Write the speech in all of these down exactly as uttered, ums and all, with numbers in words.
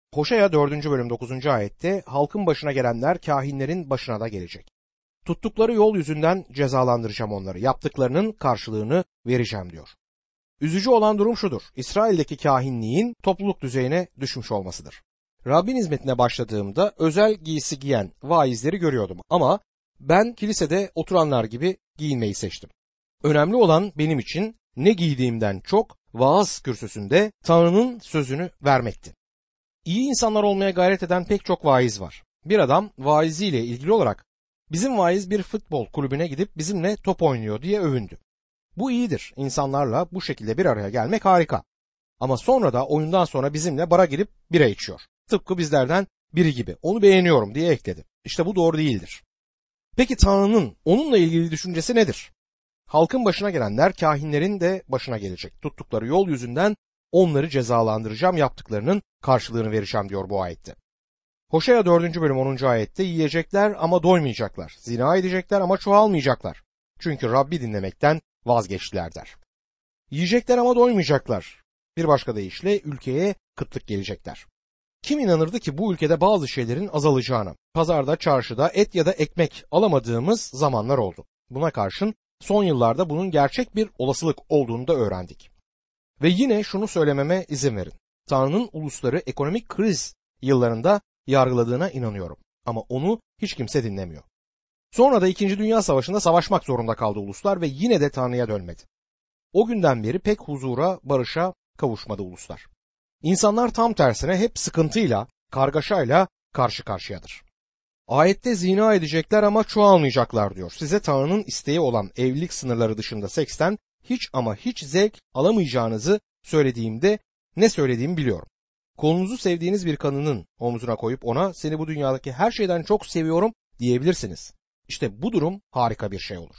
Hoşea dördüncü bölüm dokuzuncu ayette halkın başına gelenler kâhinlerin başına da gelecek. Tuttukları yol yüzünden cezalandıracağım onları, yaptıklarının karşılığını vereceğim diyor. Üzücü olan durum şudur: İsrail'deki kâhinliğin topluluk düzeyine düşmüş olmasıdır. Rabbin hizmetine başladığımda özel giysi giyen vaizleri görüyordum ama ben kilisede oturanlar gibi giyinmeyi seçtim. Önemli olan benim için ne giydiğimden çok vaaz kürsüsünde Tanrı'nın sözünü vermekti. İyi insanlar olmaya gayret eden pek çok vaiz var. Bir adam vaiziyle ilgili olarak bizim vaiz bir futbol kulübüne gidip bizimle top oynuyor diye övündü. Bu iyidir. İnsanlarla bu şekilde bir araya gelmek harika. Ama sonra da oyundan sonra bizimle bara girip bira içiyor. Tıpkı bizlerden biri gibi. Onu beğeniyorum diye ekledi. İşte bu doğru değildir. Peki Tanrı'nın onunla ilgili düşüncesi nedir? Halkın başına gelenler kâhinlerin de başına gelecek. Tuttukları yol yüzünden onları cezalandıracağım, yaptıklarının karşılığını vereceğim diyor bu ayette. Hoşea dördüncü bölüm onuncu ayette yiyecekler ama doymayacaklar. Zina edecekler ama çoğalmayacaklar. Çünkü Rabbi dinlemekten vazgeçtiler der. Yiyecekler ama doymayacaklar. Bir başka deyişle ülkeye kıtlık gelecekler. Kim inanırdı ki bu ülkede bazı şeylerin azalacağına? Pazarda, çarşıda et ya da ekmek alamadığımız zamanlar oldu. Buna karşın son yıllarda bunun gerçek bir olasılık olduğunu da öğrendik. Ve yine şunu söylememe izin verin. Tanrı'nın ulusları ekonomik kriz yıllarında yargıladığına inanıyorum. Ama onu hiç kimse dinlemiyor. Sonra da İkinci Dünya Savaşı'nda savaşmak zorunda kaldı uluslar ve yine de Tanrı'ya dönmedi. O günden beri pek huzura, barışa kavuşmadı uluslar. İnsanlar tam tersine hep sıkıntıyla, kargaşayla karşı karşıyadır. Ayette zina edecekler ama çoğalmayacaklar diyor. Size Tanrı'nın isteği olan evlilik sınırları dışında seksten hiç ama hiç zevk alamayacağınızı söylediğimde ne söylediğimi biliyorum. Kolunuzu sevdiğiniz bir kadının omzuna koyup ona seni bu dünyadaki her şeyden çok seviyorum diyebilirsiniz. İşte bu durum harika bir şey olur.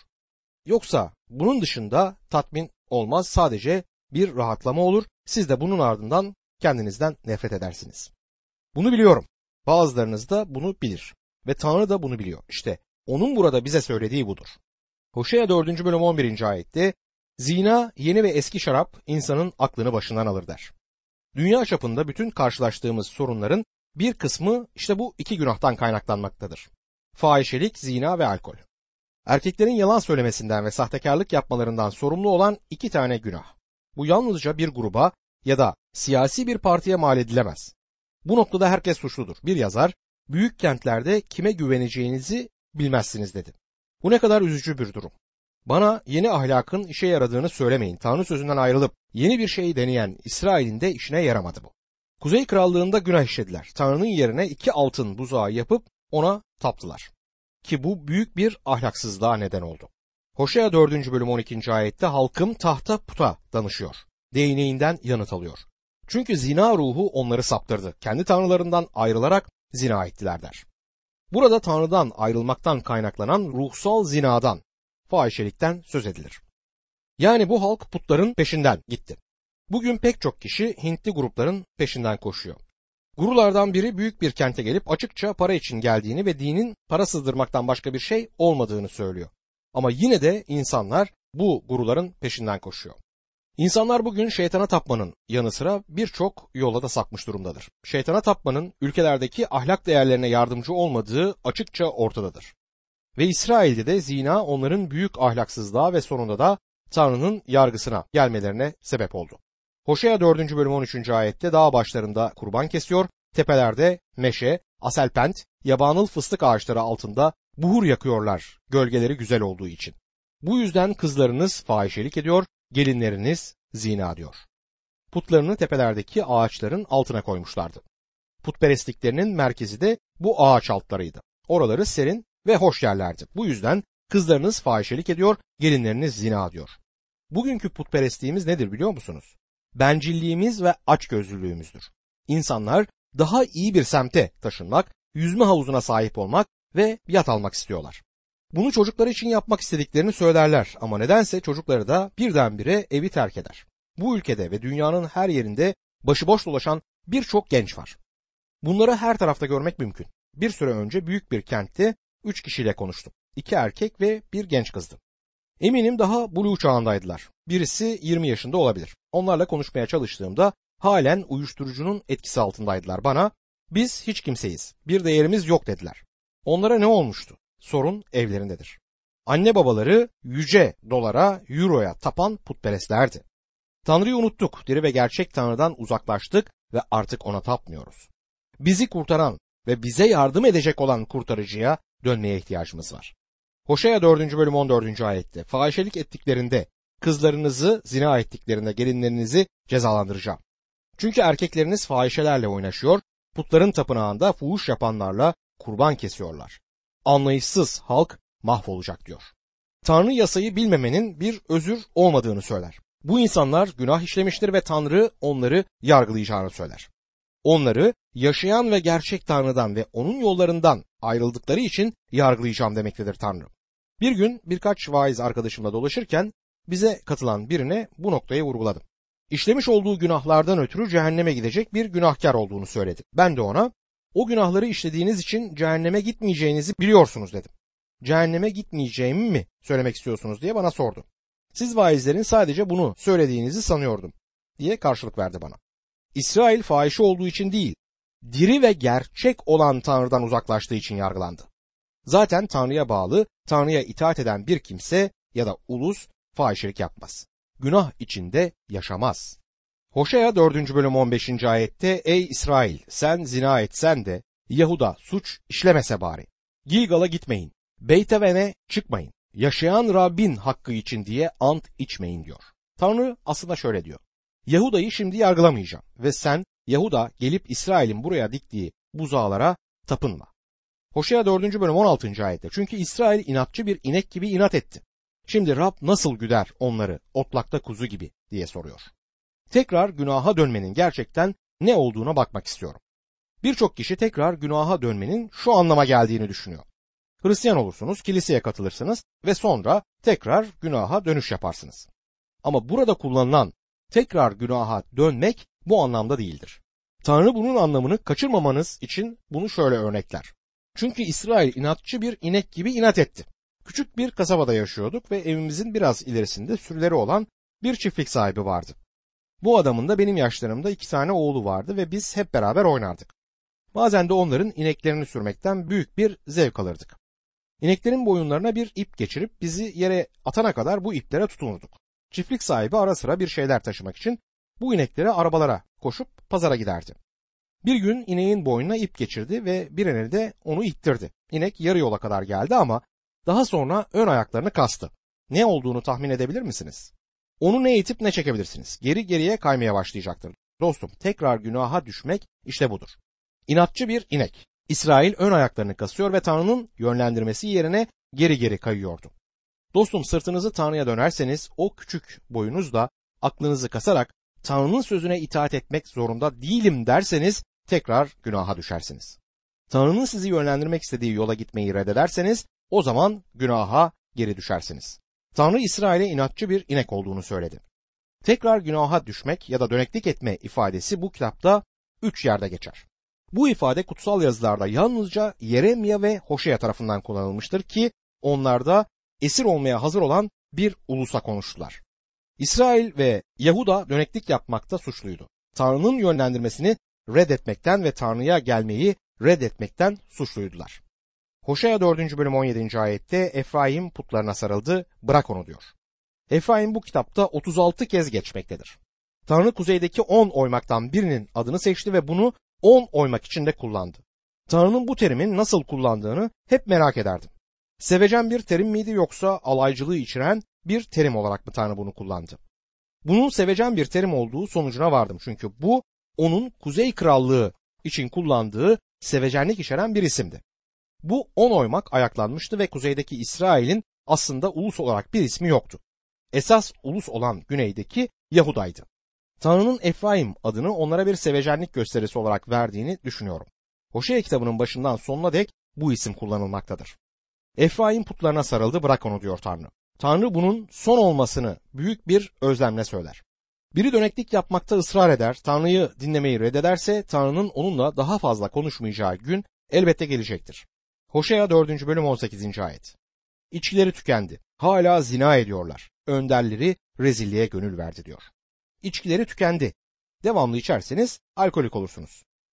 Yoksa bunun dışında tatmin olmaz, sadece bir rahatlama olur. Siz de bunun ardından kendinizden nefret edersiniz. Bunu biliyorum. Bazılarınız da bunu bilir. Ve Tanrı da bunu biliyor. İşte onun burada bize söylediği budur. Hoşea dördüncü bölüm on birinci ayette zina, yeni ve eski şarap insanın aklını başından alır der. Dünya çapında bütün karşılaştığımız sorunların bir kısmı işte bu iki günahtan kaynaklanmaktadır. Fahişelik, zina ve alkol. Erkeklerin yalan söylemesinden ve sahtekarlık yapmalarından sorumlu olan iki tane günah. Bu yalnızca bir gruba ya da siyasi bir partiye mal edilemez. Bu noktada herkes suçludur. Bir yazar, büyük kentlerde kime güveneceğinizi bilmezsiniz dedi. Bu ne kadar üzücü bir durum. Bana yeni ahlakın işe yaradığını söylemeyin. Tanrı sözünden ayrılıp yeni bir şeyi deneyen İsrail'in de işine yaramadı bu. Kuzey Krallığı'nda günah işlediler. Tanrı'nın yerine iki altın buzağı yapıp ona taptılar. Ki bu büyük bir ahlaksızlığa neden oldu. Hoşea dördüncü bölüm on ikinci ayette halkım tahta puta danışıyor. Değneğinden yanıt alıyor. Çünkü zina ruhu onları saptırdı. Kendi tanrılarından ayrılarak zina ettiler der. Burada Tanrı'dan ayrılmaktan kaynaklanan ruhsal zinadan, fahişelikten söz edilir. Yani bu halk putların peşinden gitti. Bugün pek çok kişi Hintli grupların peşinden koşuyor. Gurulardan biri büyük bir kente gelip açıkça para için geldiğini ve dinin para sızdırmaktan başka bir şey olmadığını söylüyor. Ama yine de insanlar bu guruların peşinden koşuyor. İnsanlar bugün şeytana tapmanın yanı sıra birçok yola da sapmış durumdadır. Şeytana tapmanın ülkelerdeki ahlak değerlerine yardımcı olmadığı açıkça ortadadır. Ve İsrail'de de zina onların büyük ahlaksızlığa ve sonunda da Tanrı'nın yargısına gelmelerine sebep oldu. Hoşea dördüncü bölüm on üçüncü ayette dağ başlarında kurban kesiyor, tepelerde meşe, aselpent, yabanıl fıstık ağaçları altında buhur yakıyorlar gölgeleri güzel olduğu için. Bu yüzden kızlarınız fahişelik ediyor, gelinleriniz zina diyor. Putlarını tepelerdeki ağaçların altına koymuşlardı. Putperestliklerinin merkezi de bu ağaç altlarıydı. Oraları serin ve hoş yerlerdi. Bu yüzden kızlarınız fahişelik ediyor, gelinleriniz zina diyor. Bugünkü putperestliğimiz nedir biliyor musunuz? Bencilliğimiz ve açgözlülüğümüzdür. İnsanlar daha iyi bir semte taşınmak, yüzme havuzuna sahip olmak ve yat almak istiyorlar. Bunu çocukları için yapmak istediklerini söylerler ama nedense çocukları da birdenbire evi terk eder. Bu ülkede ve dünyanın her yerinde başıboş dolaşan birçok genç var. Bunları her tarafta görmek mümkün. Bir süre önce büyük bir kentte üç kişiyle konuştum. İki erkek ve bir genç kızdı. Eminim daha buluğ çağındaydılar. Birisi yirmi yaşında olabilir. Onlarla konuşmaya çalıştığımda halen uyuşturucunun etkisi altındaydılar. Bana Biz hiç kimseyiz, bir değerimiz yok dediler. Onlara ne olmuştu? Sorun evlerindedir. Anne babaları yüce dolara, euroya tapan putperestlerdi. Tanrı'yı unuttuk, diri ve gerçek Tanrı'dan uzaklaştık ve artık ona tapmıyoruz. Bizi kurtaran ve bize yardım edecek olan kurtarıcıya dönmeye ihtiyacımız var. Hoşea dördüncü bölüm on dördüncü ayette fahişelik ettiklerinde, kızlarınızı zina ettiklerinde gelinlerinizi cezalandıracağım. Çünkü erkekleriniz fahişelerle oynaşıyor, putların tapınağında fuhuş yapanlarla kurban kesiyorlar. Anlayışsız halk mahvolacak diyor. Tanrı yasayı bilmemenin bir özür olmadığını söyler. Bu insanlar günah işlemiştir ve Tanrı onları yargılayacağını söyler. Onları yaşayan ve gerçek Tanrı'dan ve onun yollarından ayrıldıkları için yargılayacağım demektedir Tanrı. Bir gün birkaç vaiz arkadaşımla dolaşırken bize katılan birine bu noktayı vurguladım. İşlemiş olduğu günahlardan ötürü cehenneme gidecek bir günahkar olduğunu söyledi. Ben de ona, o günahları işlediğiniz için cehenneme gitmeyeceğinizi biliyorsunuz dedim. Cehenneme gitmeyeceğimi mi söylemek istiyorsunuz diye bana sordu. Siz vaizlerin sadece bunu söylediğinizi sanıyordum diye karşılık verdi bana. İsrail fahişe olduğu için değil, diri ve gerçek olan Tanrı'dan uzaklaştığı için yargılandı. Zaten Tanrı'ya bağlı, Tanrı'ya itaat eden bir kimse ya da ulus fahişelik yapmaz. Günah içinde yaşamaz. Hoşea dördüncü bölüm on beşinci ayette ey İsrail sen zina etsen de Yahuda suç işlemese bari. Gilgal'a gitmeyin, Beyteven'e çıkmayın, yaşayan Rabbin hakkı için diye ant içmeyin diyor. Tanrı aslında şöyle diyor. Yahuda'yı şimdi yargılamayacağım ve sen Yahuda gelip İsrail'in buraya diktiği buzağlara tapınma. Hoşea dördüncü bölüm on altıncı ayette çünkü İsrail inatçı bir inek gibi inat etti. Şimdi Rab nasıl güder onları otlakta kuzu gibi diye soruyor. Tekrar günaha dönmenin gerçekten ne olduğuna bakmak istiyorum. Birçok kişi tekrar günaha dönmenin şu anlama geldiğini düşünüyor. Hristiyan olursunuz, kiliseye katılırsınız ve sonra tekrar günaha dönüş yaparsınız. Ama burada kullanılan tekrar günaha dönmek bu anlamda değildir. Tanrı bunun anlamını kaçırmamanız için bunu şöyle örnekler. Çünkü İsrail inatçı bir inek gibi inat etti. Küçük bir kasabada yaşıyorduk ve evimizin biraz ilerisinde sürüleri olan bir çiftlik sahibi vardı. Bu adamın da benim yaşlarımda iki tane oğlu vardı ve biz hep beraber oynardık. Bazen de onların ineklerini sürmekten büyük bir zevk alırdık. İneklerin boyunlarına bir ip geçirip bizi yere atana kadar bu iplere tutunurduk. Çiftlik sahibi ara sıra bir şeyler taşımak için bu inekleri arabalara koşup pazara giderdi. Bir gün ineğin boynuna ip geçirdi ve bir eli de onu ittirdi. İnek yarı yola kadar geldi ama daha sonra ön ayaklarını kastı. Ne olduğunu tahmin edebilir misiniz? Onu ne itip ne çekebilirsiniz. Geri geriye kaymaya başlayacaktır. Dostum, tekrar günaha düşmek işte budur. İnatçı bir inek. İsrail ön ayaklarını kasıyor ve Tanrı'nın yönlendirmesi yerine geri geri kayıyordu. Dostum, sırtınızı Tanrı'ya dönerseniz o küçük boyunuzla aklınızı kasarak Tanrı'nın sözüne itaat etmek zorunda değilim derseniz tekrar günaha düşersiniz. Tanrı'nın sizi yönlendirmek istediği yola gitmeyi reddederseniz o zaman günaha geri düşersiniz. Tanrı İsrail'e inatçı bir inek olduğunu söyledi. Tekrar günaha düşmek ya da döneklik etme ifadesi bu kitapta üç yerde geçer. Bu ifade kutsal yazılarda yalnızca Yeremya ve Hoşea tarafından kullanılmıştır ki onlar da esir olmaya hazır olan bir ulusa konuştular. İsrail ve Yahuda döneklik yapmakta suçluydu. Tanrı'nın yönlendirmesini reddetmekten ve Tanrı'ya gelmeyi reddetmekten suçluydular. Hoşea dördüncü bölüm on yedinci ayette Efraim putlarına sarıldı, bırak onu diyor. Efraim bu kitapta otuz altı kez geçmektedir. Tanrı kuzeydeki on oymaktan birinin adını seçti ve bunu on oymak için de kullandı. Tanrı'nın bu terimin nasıl kullandığını hep merak ederdim. Sevecen bir terim miydi yoksa alaycılığı içeren bir terim olarak mı Tanrı bunu kullandı? Bunun sevecen bir terim olduğu sonucuna vardım çünkü bu onun Kuzey Krallığı için kullandığı sevecenlik içeren bir isimdi. Bu on oymak ayaklanmıştı ve kuzeydeki İsrail'in aslında ulus olarak bir ismi yoktu. Esas ulus olan güneydeki Yahuda'ydı. Tanrı'nın Efraim adını onlara bir sevecenlik gösterisi olarak verdiğini düşünüyorum. Hoşea kitabının başından sonuna dek bu isim kullanılmaktadır. Efraim putlarına sarıldı, bırak onu diyor Tanrı. Tanrı bunun son olmasını büyük bir özlemle söyler. Biri döneklik yapmakta ısrar eder, Tanrı'yı dinlemeyi reddederse Tanrı'nın onunla daha fazla konuşmayacağı gün elbette gelecektir. Hoşea dördüncü bölüm on sekizinci ayet. İçkileri tükendi, hala zina ediyorlar, önderleri rezilliğe gönül verdi diyor. İçkileri tükendi. Devamlı içerseniz alkolik olursunuz.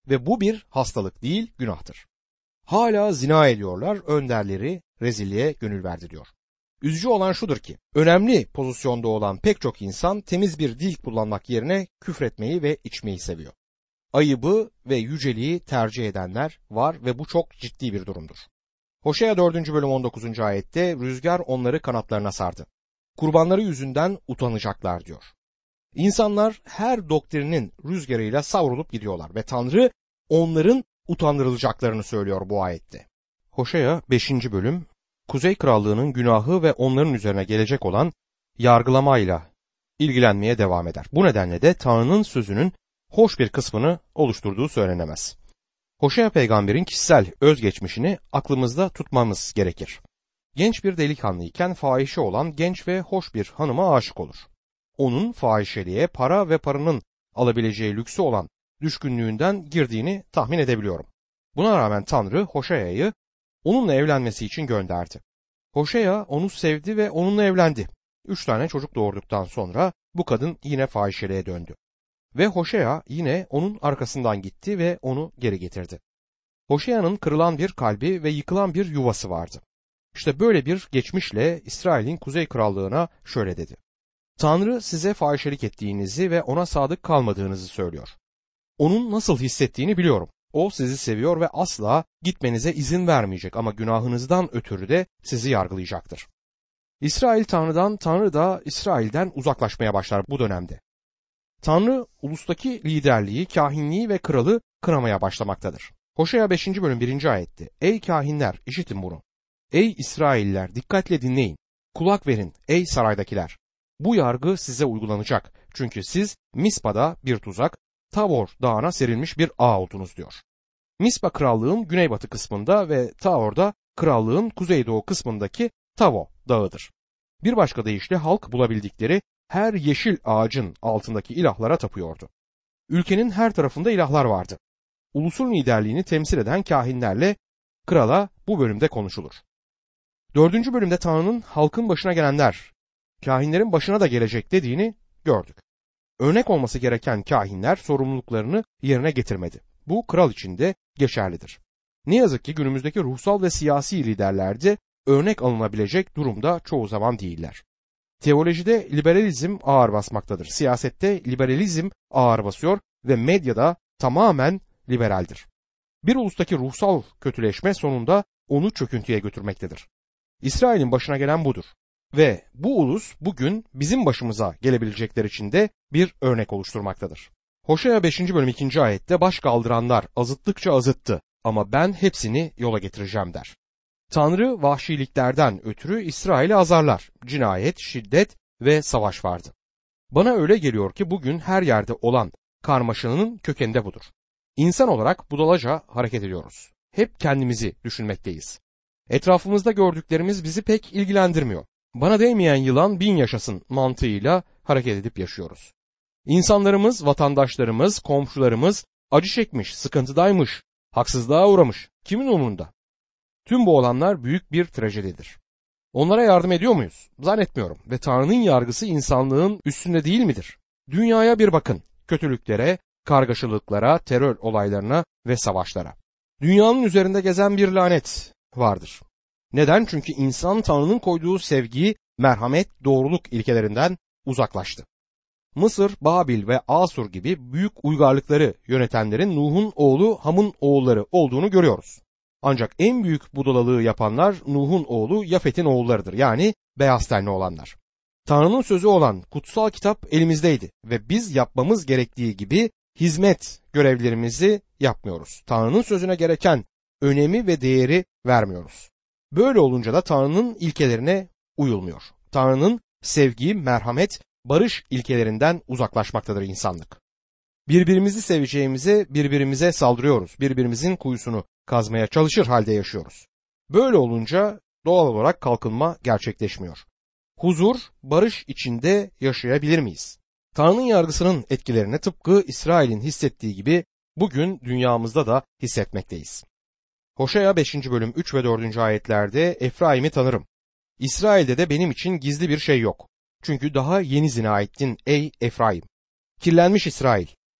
ve bu bir hastalık değil, günahtır. Hala zina ediyorlar, önderleri rezilliğe gönül verdi diyor. Üzücü olan şudur ki, önemli pozisyonda olan pek çok insan temiz bir dil kullanmak yerine küfretmeyi ve içmeyi seviyor. Ayıbı ve yüceliği tercih edenler var ve bu çok ciddi bir durumdur. Hoşea dördüncü bölüm on dokuzuncu ayette rüzgar onları kanatlarına sardı. Kurbanları yüzünden utanacaklar diyor. İnsanlar her doktrinin rüzgarıyla savrulup gidiyorlar ve Tanrı onların utandırılacaklarını söylüyor bu ayette. Hoşea beşinci bölüm, Kuzey Krallığı'nın günahı ve onların üzerine gelecek olan yargılamayla ilgilenmeye devam eder. Bu nedenle de Tanrı'nın sözünün hoş bir kısmını oluşturduğu söylenemez. Hoşea peygamberin kişisel özgeçmişini aklımızda tutmamız gerekir. Genç bir delikanlıyken fahişe olan genç ve hoş bir hanıma aşık olur. Onun fahişeliğe, para ve paranın alabileceği lüksü olan düşkünlüğünden girdiğini tahmin edebiliyorum. Buna rağmen Tanrı Hoşea'yı onunla evlenmesi için gönderdi. Hoşea onu sevdi ve onunla evlendi. Üç tane çocuk doğurduktan sonra bu kadın yine fahişeliğe döndü. Ve Hoşea yine onun arkasından gitti ve onu geri getirdi. Hoşea'nın kırılan bir kalbi ve yıkılan bir yuvası vardı. İşte böyle bir geçmişle İsrail'in Kuzey Krallığı'na şöyle dedi. Tanrı size fahişelik ettiğinizi ve ona sadık kalmadığınızı söylüyor. Onun nasıl hissettiğini biliyorum. O sizi seviyor ve asla gitmenize izin vermeyecek ama günahınızdan ötürü de sizi yargılayacaktır. İsrail Tanrı'dan, Tanrı da İsrail'den uzaklaşmaya başlar bu dönemde. Tanrı ulustaki liderliği, kahinliği ve kralı kınamaya başlamaktadır. Hoşea beşinci bölüm birinci ayette, Ey kahinler, işitin bunu. Ey İsrailler, dikkatle dinleyin. Kulak verin, ey saraydakiler. Bu yargı size uygulanacak. Çünkü siz Mispa'da bir tuzak, Tavor dağına serilmiş bir ağ oldunuz diyor. Mispa krallığın güneybatı kısmında ve Tavor'da krallığın kuzeydoğu kısmındaki Tavo dağıdır. Bir başka deyişle halk bulabildikleri her yeşil ağacın altındaki ilahlara tapıyordu. Ülkenin her tarafında ilahlar vardı. Ulusun liderliğini temsil eden kahinlerle krala bu bölümde konuşulur. Dördüncü bölümde Tanrı'nın halkın başına gelenler, kahinlerin başına da gelecek dediğini gördük. Örnek olması gereken kahinler sorumluluklarını yerine getirmedi. Bu kral için de geçerlidir. Ne yazık ki günümüzdeki ruhsal ve siyasi liderler de örnek alınabilecek durumda çoğu zaman değiller. Teolojide liberalizm ağır basmaktadır. Siyasette liberalizm ağır basıyor ve medyada tamamen liberaldir. Bir ulustaki ruhsal kötüleşme sonunda onu çöküntüye götürmektedir. İsrail'in başına gelen budur. Ve bu ulus bugün bizim başımıza gelebilecekler için de bir örnek oluşturmaktadır. Hoşea beşinci bölüm ikinci ayette baş kaldıranlar azıttıkça azıttı ama ben hepsini yola getireceğim der. Tanrı vahşiliklerden ötürü İsrail'i azarlar. Cinayet, şiddet ve savaş vardı. Bana öyle geliyor ki bugün her yerde olan karmaşanın kökeninde budur. İnsan olarak budalaca hareket ediyoruz. Hep kendimizi düşünmekteyiz. Etrafımızda gördüklerimiz bizi pek ilgilendirmiyor. Bana değmeyen yılan bin yaşasın mantığıyla hareket edip yaşıyoruz. İnsanlarımız, vatandaşlarımız, komşularımız acı çekmiş, sıkıntıdaymış, haksızlığa uğramış. Kimin umurunda? Tüm bu olanlar büyük bir trajedidir. Onlara yardım ediyor muyuz? Zannetmiyorum. Ve Tanrı'nın yargısı insanlığın üstünde değil midir? Dünyaya bir bakın. Kötülüklere, kargaşalıklara, terör olaylarına ve savaşlara. Dünyanın üzerinde gezen bir lanet vardır. Neden? Çünkü insan Tanrı'nın koyduğu sevgiyi, merhamet, doğruluk ilkelerinden uzaklaştı. Mısır, Babil ve Asur gibi büyük uygarlıkları yönetenlerin Nuh'un oğlu Ham'ın oğulları olduğunu görüyoruz. Ancak en büyük budalalığı yapanlar Nuh'un oğlu Yafet'in oğullarıdır, yani beyaz tenli olanlar. Tanrı'nın sözü olan kutsal kitap elimizdeydi ve biz yapmamız gerektiği gibi hizmet görevlerimizi yapmıyoruz. Tanrı'nın sözüne gereken önemi ve değeri vermiyoruz. Böyle olunca da Tanrı'nın ilkelerine uyulmuyor. Tanrı'nın sevgi, merhamet, barış ilkelerinden uzaklaşmaktadır insanlık. Birbirimizi seveceğimize birbirimize saldırıyoruz. Birbirimizin kuyusunu kazmaya çalışır halde yaşıyoruz. Böyle olunca doğal olarak kalkınma gerçekleşmiyor. Huzur, barış içinde yaşayabilir miyiz? Tanrı'nın yargısının etkilerini tıpkı İsrail'in hissettiği gibi bugün dünyamızda da hissetmekteyiz. Hoşea beşinci bölüm üç ve dördüncü ayetlerde Efraim'i tanırım. İsrail'de de benim için gizli bir şey yok. Çünkü daha yeni zina ettin ey Efraim. Kirlenmiş İsrail.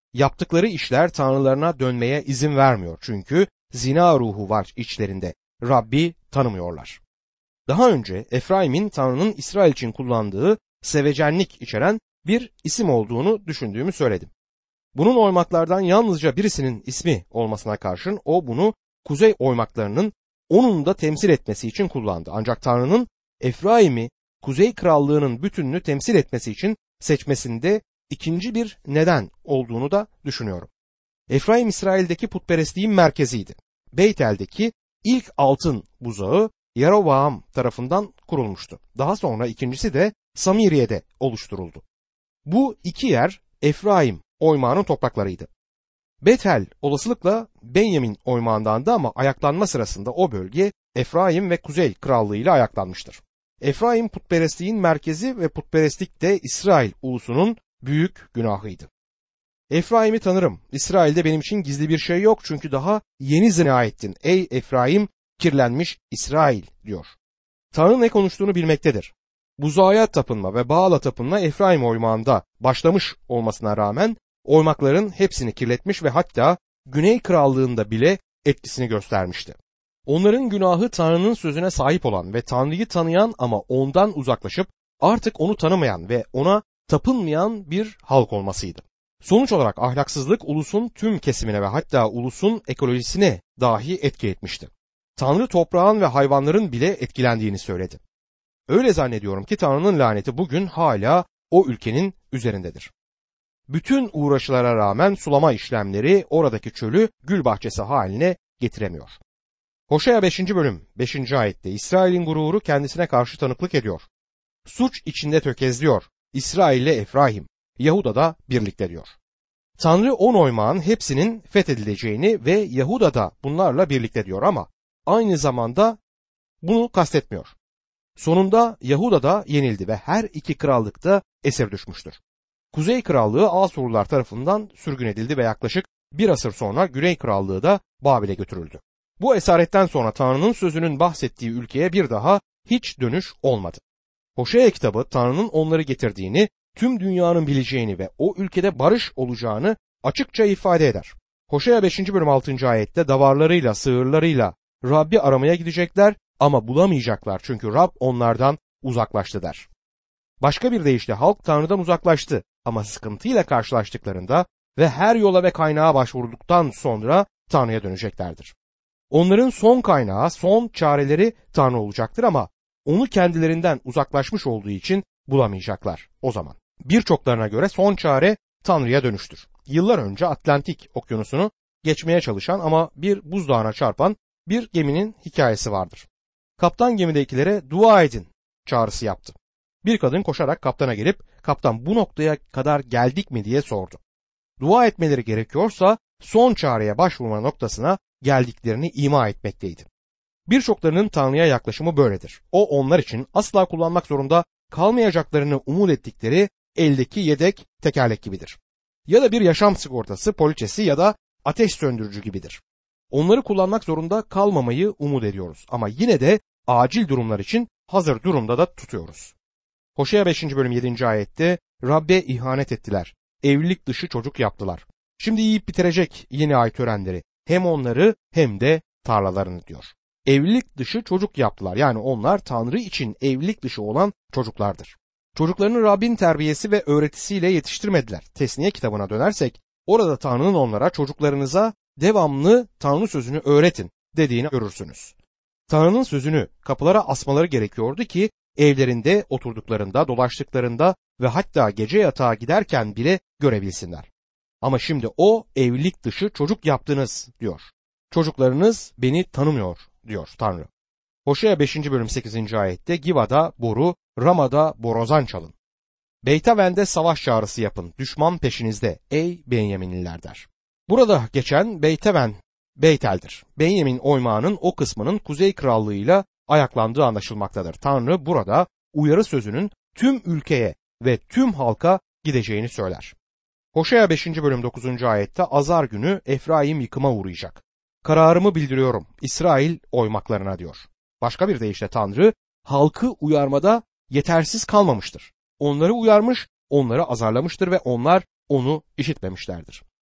Yaptıkları işler tanrılarına dönmeye izin vermiyor. Çünkü zina ruhu var içlerinde. Rabbi tanımıyorlar. Daha önce Efraim'in Tanrı'nın İsrail için kullandığı sevecenlik içeren bir isim olduğunu düşündüğümü söyledim. Bunun oymaklardan yalnızca birisinin ismi olmasına karşın o bunu kuzey oymaklarının onun da temsil etmesi için kullandı. Ancak Tanrı'nın Efraim'i Kuzey Krallığı'nın bütününü temsil etmesi için seçmesinde ikinci bir neden olduğunu da düşünüyorum. Efraim İsrail'deki putperestliğin merkeziydi. Beytel'deki ilk altın buzağı Yeroboam tarafından kurulmuştu. Daha sonra ikincisi de Samiriye'de oluşturuldu. Bu iki yer Efraim oymağının topraklarıydı. Betel olasılıkla Benyamin oymağındandı ama ayaklanma sırasında o bölge Efraim ve Kuzey Krallığı ile ayaklanmıştır. Efraim putperestliğin merkezi ve putperestlik de İsrail ulusunun büyük günahıydı. Efraim'i tanırım. İsrail'de benim için gizli bir şey yok çünkü daha yeni zina ettin. Ey Efraim, kirlenmiş İsrail diyor. Tanrı ne konuştuğunu bilmektedir. Buzağa tapınma ve Baal'a tapınma Efraim oymağında başlamış olmasına rağmen oymakların hepsini kirletmiş ve hatta Güney Krallığı'nda bile etkisini göstermişti. Onların günahı Tanrı'nın sözüne sahip olan ve Tanrı'yı tanıyan ama ondan uzaklaşıp artık onu tanımayan ve ona tapınmayan bir halk olmasıydı. Sonuç olarak ahlaksızlık ulusun tüm kesimine ve hatta ulusun ekolojisine dahi etki etmişti. Tanrı toprağın ve hayvanların bile etkilendiğini söyledi. Öyle zannediyorum ki Tanrı'nın laneti bugün hala o ülkenin üzerindedir. Bütün uğraşılara rağmen sulama işlemleri oradaki çölü gül bahçesi haline getiremiyor. Hoşea beşinci bölüm beşinci ayette İsrail'in gururu kendisine karşı tanıklık ediyor. Suç içinde tökezliyor. İsrail ile Efraim, Yahuda'da birlikte diyor. Tanrı on oymağın hepsinin fethedileceğini ve Yahuda'da bunlarla birlikte diyor ama aynı zamanda bunu kastetmiyor. Sonunda Yahuda'da yenildi ve her iki krallıkta esir düşmüştür. Kuzey Krallığı Asurlular tarafından sürgün edildi ve yaklaşık bir asır sonra Güney Krallığı da Babil'e götürüldü. Bu esaretten sonra Tanrı'nın sözünün bahsettiği ülkeye bir daha hiç dönüş olmadı. Hoşea kitabı Tanrı'nın onları getirdiğini, tüm dünyanın bileceğini ve o ülkede barış olacağını açıkça ifade eder. Hoşea beşinci bölüm altıncı ayette davarlarıyla, sığırlarıyla Rabbi aramaya gidecekler ama bulamayacaklar çünkü Rab onlardan uzaklaştı der. Başka bir deyişle halk Tanrı'dan uzaklaştı ama sıkıntıyla karşılaştıklarında ve her yola ve kaynağa başvurduktan sonra Tanrı'ya döneceklerdir. Onların son kaynağı, son çareleri Tanrı olacaktır ama onu kendilerinden uzaklaşmış olduğu için bulamayacaklar o zaman. Birçoklarına göre son çare Tanrı'ya dönüştür. Yıllar önce Atlantik Okyanusu'nu geçmeye çalışan ama bir buzdağına çarpan bir geminin hikayesi vardır. Kaptan gemidekilere dua edin çağrısı yaptı. Bir kadın koşarak kaptana gelip kaptan bu noktaya kadar geldik mi diye sordu. Dua etmeleri gerekiyorsa son çareye başvurma noktasına geldiklerini ima etmekteydi. Birçoklarının Tanrı'ya yaklaşımı böyledir. O onlar için asla kullanmak zorunda kalmayacaklarını umut ettikleri eldeki yedek tekerlek gibidir. Ya da bir yaşam sigortası, poliçesi ya da ateş söndürücü gibidir. Onları kullanmak zorunda kalmamayı umut ediyoruz ama yine de acil durumlar için hazır durumda da tutuyoruz. Hoşea beşinci bölüm yedinci ayette Rabbe ihanet ettiler, evlilik dışı çocuk yaptılar. Şimdi yiyip bitirecek yeni ay törenleri, hem onları hem de tarlalarını diyor. Evlilik dışı çocuk yaptılar, yani onlar Tanrı için evlilik dışı olan çocuklardır. Çocuklarını Rabbin terbiyesi ve öğretisiyle yetiştirmediler. Tesniye kitabına dönersek orada Tanrı'nın onlara çocuklarınıza devamlı Tanrı sözünü öğretin dediğini görürsünüz. Tanrı'nın sözünü kapılara asmaları gerekiyordu ki evlerinde oturduklarında, dolaştıklarında ve hatta gece yatağa giderken bile görebilsinler. Ama şimdi o evlilik dışı çocuk yaptınız diyor. Çocuklarınız beni tanımıyor diyor Tanrı. Hoşea beşinci bölüm sekizinci ayette Giva'da boru, Rama'da borazan çalın. Beytaven'de savaş çağrısı yapın, düşman peşinizde ey Benyaminliler der. Burada geçen Beytaven, Beytel'dir. Benyamin oymağının o kısmının Kuzey Krallığı'yla ayaklandığı anlaşılmaktadır. Tanrı burada uyarı sözünün tüm ülkeye ve tüm halka gideceğini söyler. Hoşea beşinci bölüm dokuzuncu ayette azar günü Efraim yıkıma uğrayacak. Kararımı bildiriyorum İsrail oymaklarına diyor. Başka bir deyişle Tanrı halkı uyarmada yetersiz kalmamıştır. Onları uyarmış, onları azarlamıştır ve onlar onu işitmemişlerdir.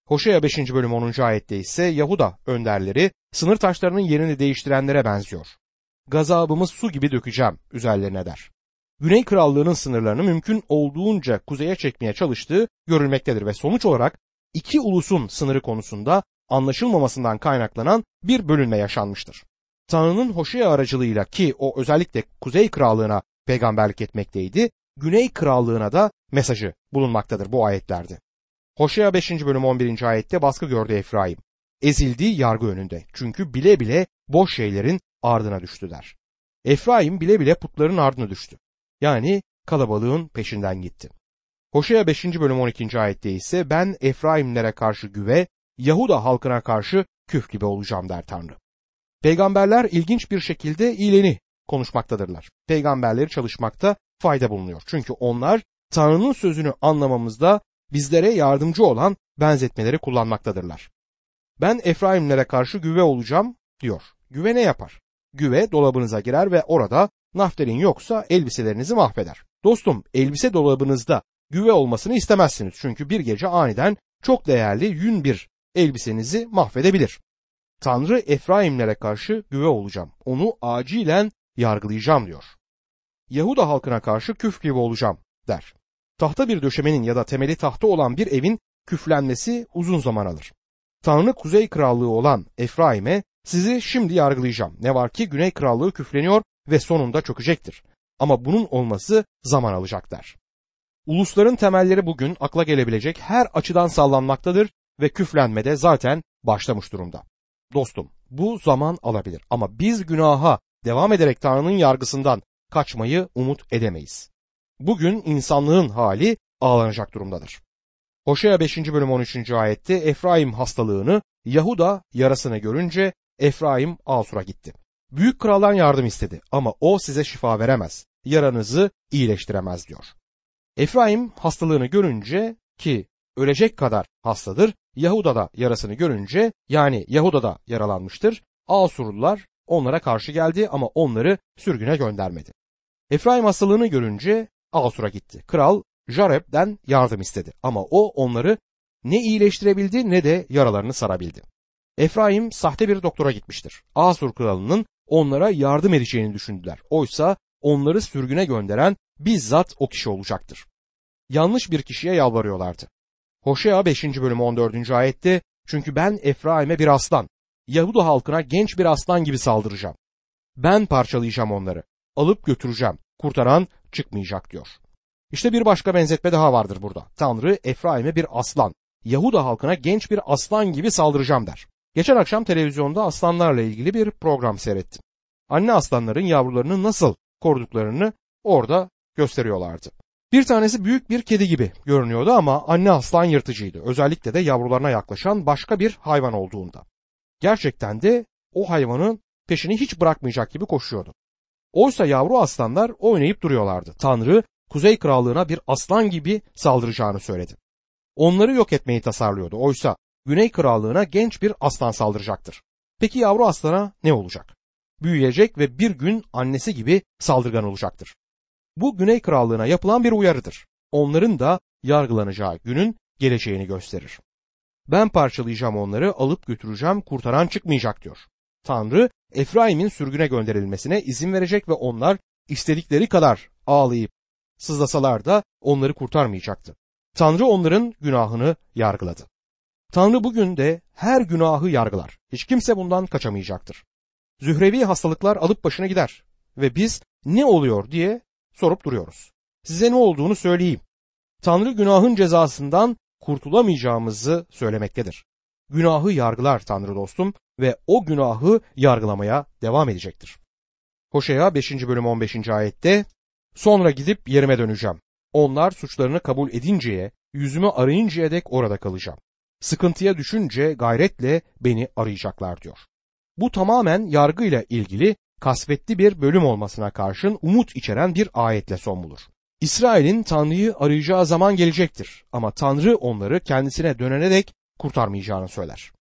Hoşea beşinci bölüm onuncu ayette ise Yahuda önderleri sınır taşlarının yerini değiştirenlere benziyor. Gazabımı su gibi dökeceğim üzerlerine der. Güney Krallığı'nın sınırlarını mümkün olduğunca kuzeye çekmeye çalıştığı görülmektedir ve sonuç olarak iki ulusun sınırı konusunda anlaşılmamasından kaynaklanan bir bölünme yaşanmıştır. Tanrı'nın Hoşea aracılığıyla, ki o özellikle Kuzey Krallığı'na peygamberlik etmekteydi, Güney Krallığı'na da mesajı bulunmaktadır bu ayetlerde. Hoşea beşinci bölüm on birinci ayette baskı gördü Efraim. Ezildi yargı önünde. Çünkü bile bile boş şeylerin ardına düştüler. Efraim bile bile putların ardına düştü. Yani kalabalığın peşinden gitti. Hoşea beşinci bölüm on ikinci ayette ise ben Efraimlere karşı güve, Yahuda halkına karşı küf gibi olacağım der Tanrı. Peygamberler ilginç bir şekilde iyiliğini konuşmaktadırlar. Peygamberleri çalışmakta fayda bulunuyor. Çünkü onlar Tanrı'nın sözünü anlamamızda bizlere yardımcı olan benzetmeleri kullanmaktadırlar. Ben Efraimlere karşı güve olacağım diyor. Güve ne yapar? Güve dolabınıza girer ve orada naftalin yoksa elbiselerinizi mahveder. Dostum, elbise dolabınızda güve olmasını istemezsiniz. Çünkü bir gece aniden çok değerli yün bir elbisenizi mahvedebilir. Tanrı Efraimlere karşı güve olacağım. Onu acilen yargılayacağım diyor. Yahuda halkına karşı küf gibi olacağım der. Tahta bir döşemenin ya da temeli tahta olan bir evin küflenmesi uzun zaman alır. Tanrı Kuzey Krallığı olan Efraim'e sizi şimdi yargılayacağım. Ne var ki Güney Krallığı küfleniyor ve sonunda çökecektir. Ama bunun olması zaman alacak der. Ulusların temelleri bugün akla gelebilecek her açıdan sallanmaktadır ve küflenme de zaten başlamış durumda. Dostum, bu zaman alabilir ama biz günaha devam ederek Tanrı'nın yargısından kaçmayı umut edemeyiz. Bugün insanlığın hali ağlanacak durumdadır. Hoşea beşinci bölüm on üçüncü ayette Efraim hastalığını, Yahuda yarasını görünce Efraim Asur'a gitti. Büyük kraldan yardım istedi ama o size şifa veremez, yaranızı iyileştiremez diyor. Efraim hastalığını görünce, ki ölecek kadar hastadır, Yahuda da yarasını görünce, yani Yahuda da yaralanmıştır, Asurlular onlara karşı geldi ama onları sürgüne göndermedi. Efraim hastalığını görünce Asur'a gitti. Kral Jareb'den yardım istedi ama o onları ne iyileştirebildi ne de yaralarını sarabildi. Efraim sahte bir doktora gitmiştir. Asur kralının onlara yardım edeceğini düşündüler. Oysa onları sürgüne gönderen bizzat o kişi olacaktır. Yanlış bir kişiye yalvarıyorlardı. Hoşea beşinci bölüm on dördüncü ayette çünkü ben Efraim'e bir aslan, Yahuda halkına genç bir aslan gibi saldıracağım. Ben parçalayacağım onları, alıp götüreceğim, kurtaran çıkmayacak diyor. İşte bir başka benzetme daha vardır burada. Tanrı Efraim'e bir aslan, Yahuda halkına genç bir aslan gibi saldıracağım der. Geçen akşam televizyonda aslanlarla ilgili bir program seyrettim. Anne aslanların yavrularını nasıl koruduklarını orada gösteriyorlardı. Bir tanesi büyük bir kedi gibi görünüyordu ama anne aslan yırtıcıydı. Özellikle de yavrularına yaklaşan başka bir hayvan olduğunda. Gerçekten de o hayvanın peşini hiç bırakmayacak gibi koşuyordu. Oysa yavru aslanlar oynayıp duruyorlardı. Tanrı Kuzey Krallığı'na bir aslan gibi saldıracağını söyledi. Onları yok etmeyi tasarlıyordu. Oysa Güney Krallığı'na genç bir aslan saldıracaktır. Peki yavru aslana ne olacak? Büyüyecek ve bir gün annesi gibi saldırgan olacaktır. Bu Güney Krallığı'na yapılan bir uyarıdır. Onların da yargılanacağı günün geleceğini gösterir. Ben parçalayacağım onları, alıp götüreceğim, kurtaran çıkmayacak diyor. Tanrı Efraim'in sürgüne gönderilmesine izin verecek ve onlar istedikleri kadar ağlayıp sızlasalar da onları kurtarmayacaktı. Tanrı onların günahını yargıladı. Tanrı bugün de her günahı yargılar. Hiç kimse bundan kaçamayacaktır. Zührevi hastalıklar alıp başına gider ve biz ne oluyor diye sorup duruyoruz. Size ne olduğunu söyleyeyim. Tanrı günahın cezasından kurtulamayacağımızı söylemektedir. Günahı yargılar Tanrı dostum ve o günahı yargılamaya devam edecektir. Hoşea beşinci bölüm on beşinci ayette sonra gidip yerime döneceğim. Onlar suçlarını kabul edinceye, yüzümü arayıncaya dek orada kalacağım. Sıkıntıya düşünce gayretle beni arayacaklar diyor. Bu tamamen yargıyla ilgili kasvetli bir bölüm olmasına karşın umut içeren bir ayetle son bulur. İsrail'in Tanrı'yı arayacağı zaman gelecektir ama Tanrı onları kendisine dönene dek kurtarmayacağını söyler.